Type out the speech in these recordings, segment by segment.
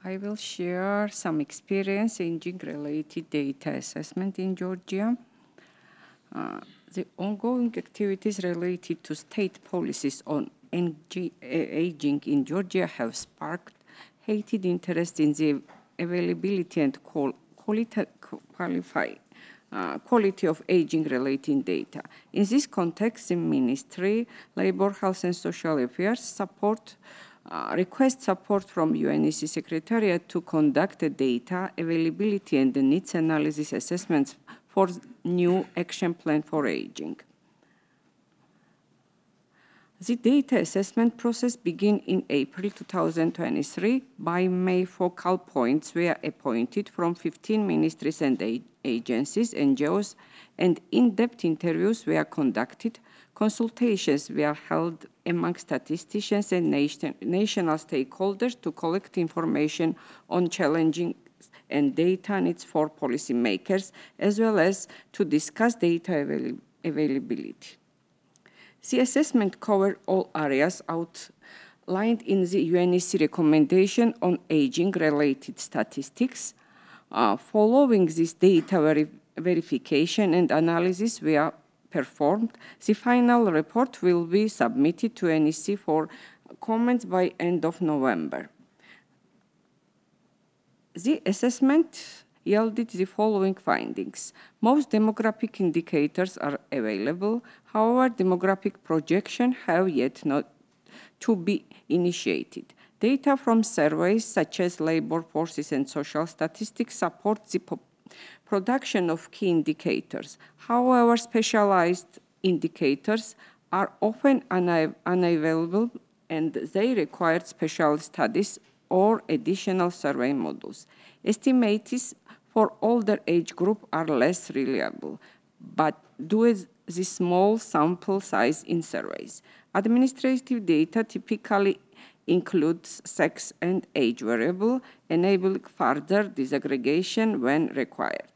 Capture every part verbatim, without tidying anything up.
I will share some experience in aging-related data assessment in Georgia. Uh, the ongoing activities related to state policies on aging in Georgia have sparked heightened interest in the availability and quality, qualify, uh, quality of aging-related data. In this context, the Ministry, Labor, Health and Social Affairs support Uh, request support from U N E C Secretariat to conduct a data availability and the needs analysis assessments for new action plan for aging. The data assessment process began in April two thousand twenty-three. By May, focal points were appointed from fifteen ministries and agencies, N G Os, and in-depth interviews were conducted. Consultations were held among statisticians and nation, national stakeholders to collect information on challenging and data needs for policymakers, as well as to discuss data avail availability. The assessment covered all areas outlined in the U N E C recommendation on aging-related statistics. Uh, following this data veri verification and analysis were performed, the final report will be submitted to N E C for comments by end of November. The assessment yielded the following findings. Most demographic indicators are available. However, demographic projections have yet not to be initiated. Data from surveys such as labor forces and social statistics support the production of key indicators. However, specialized indicators are often unavailable and they require special studies or additional survey modules. Estimates for older age group are less reliable, but due to the small sample size in surveys. Administrative data typically includes sex and age variable, enabling further disaggregation when required.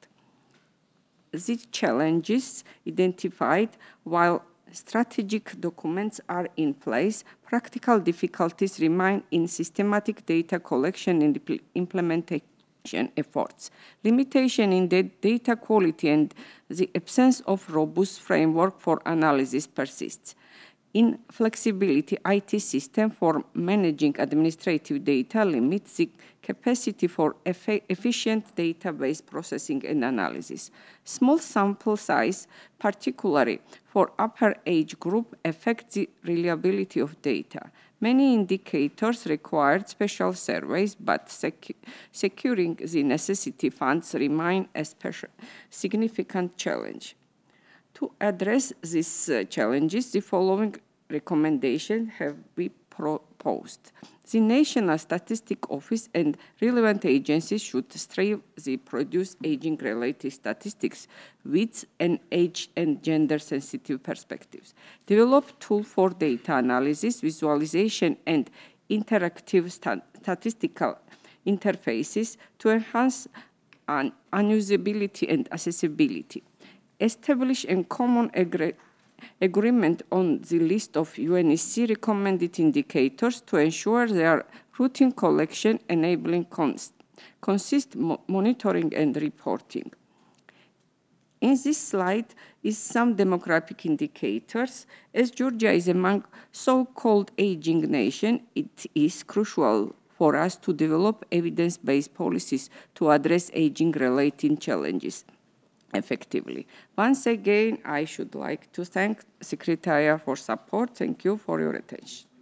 The challenges identified, while strategic documents are in place, practical difficulties remain in systematic data collection and implementation efforts. Limitation in the data quality and the absence of robust framework for analysis persists. Inflexibility I T system for managing administrative data limits the capacity for efficient database processing and analysis. Small sample size, particularly for upper age group, affects the reliability of data. Many indicators required special surveys, but secu securing the necessary funds remain a special, significant challenge. To address these uh, challenges, the following recommendations have been proposed. The National Statistic Office and relevant agencies should strive to produce aging-related statistics with an age and gender-sensitive perspectives. Develop tools for data analysis, visualization, and interactive stat statistical interfaces to enhance un unusability and accessibility. Establish a common agree agreement on the list of U N E C recommended indicators to ensure their routine collection, enabling cons consistent mo monitoring and reporting. In this slide is some demographic indicators. As Georgia is among so-called aging nation, it is crucial for us to develop evidence-based policies to address aging-related challenges effectively. Once again, I should like to thank Secretariat for support. Thank you for your attention.